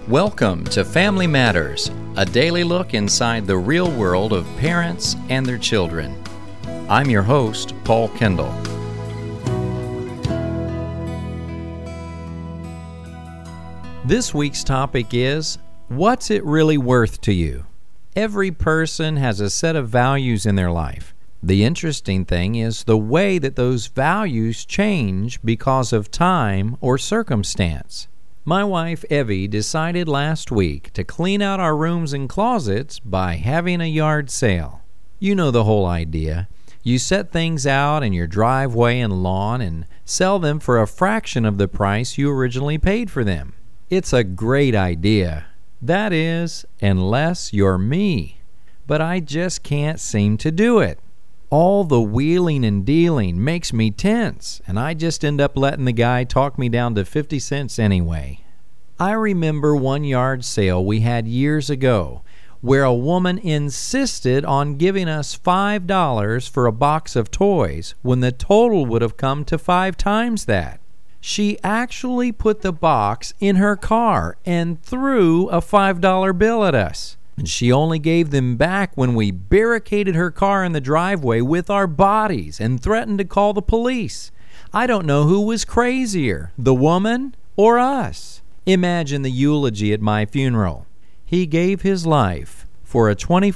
Welcome to Family Matters, a daily look inside the real world of parents and their children. I'm your host, Paul Kendall. This week's topic is, what's it really worth to you? Every person has a set of values in their life. The interesting thing is the way that those values change because of time or circumstance. My wife, Evie, decided last week to clean out our rooms and closets by having a yard sale. You know the whole idea. You set things out in your driveway and lawn and sell them for a fraction of the price you originally paid for them. It's a great idea. That is, unless you're me. But I just can't seem to do it. All the wheeling and dealing makes me tense, and I just end up letting the guy talk me down to 50 cents anyway. I remember one yard sale we had years ago where a woman insisted on giving us $5 for a box of toys when the total would have come to 5 times that. She actually put the box in her car and threw a $5 bill at us. And she only gave them back when we barricaded her car in the driveway with our bodies and threatened to call the police. I don't know who was crazier, the woman or us. Imagine the eulogy at my funeral. He gave his life for a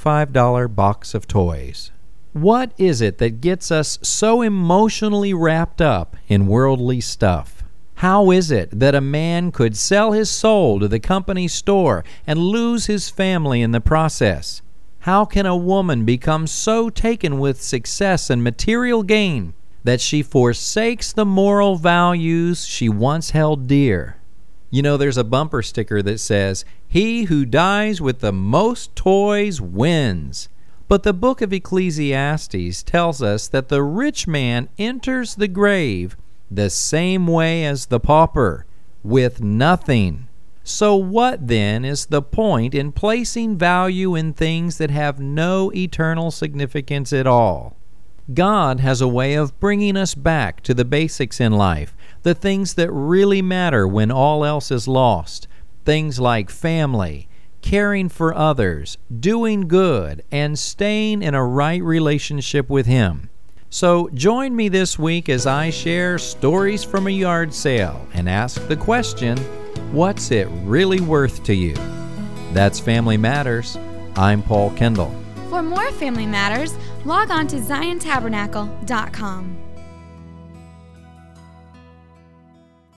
$25 box of toys. What is it that gets us so emotionally wrapped up in worldly stuff? How is it that a man could sell his soul to the company store and lose his family in the process? How can a woman become so taken with success and material gain that she forsakes the moral values she once held dear? You know, there's a bumper sticker that says, "He who dies with the most toys wins." But the book of Ecclesiastes tells us that the rich man enters the grave the same way as the pauper, with nothing. So what then is the point in placing value in things that have no eternal significance at all? God has a way of bringing us back to the basics in life, the things that really matter when all else is lost, things like family, caring for others, doing good, and staying in a right relationship with Him. So join me this week as I share stories from a yard sale and ask the question, what's it really worth to you? That's Family Matters. I'm Paul Kendall. For more Family Matters, log on to ZionTabernacle.com.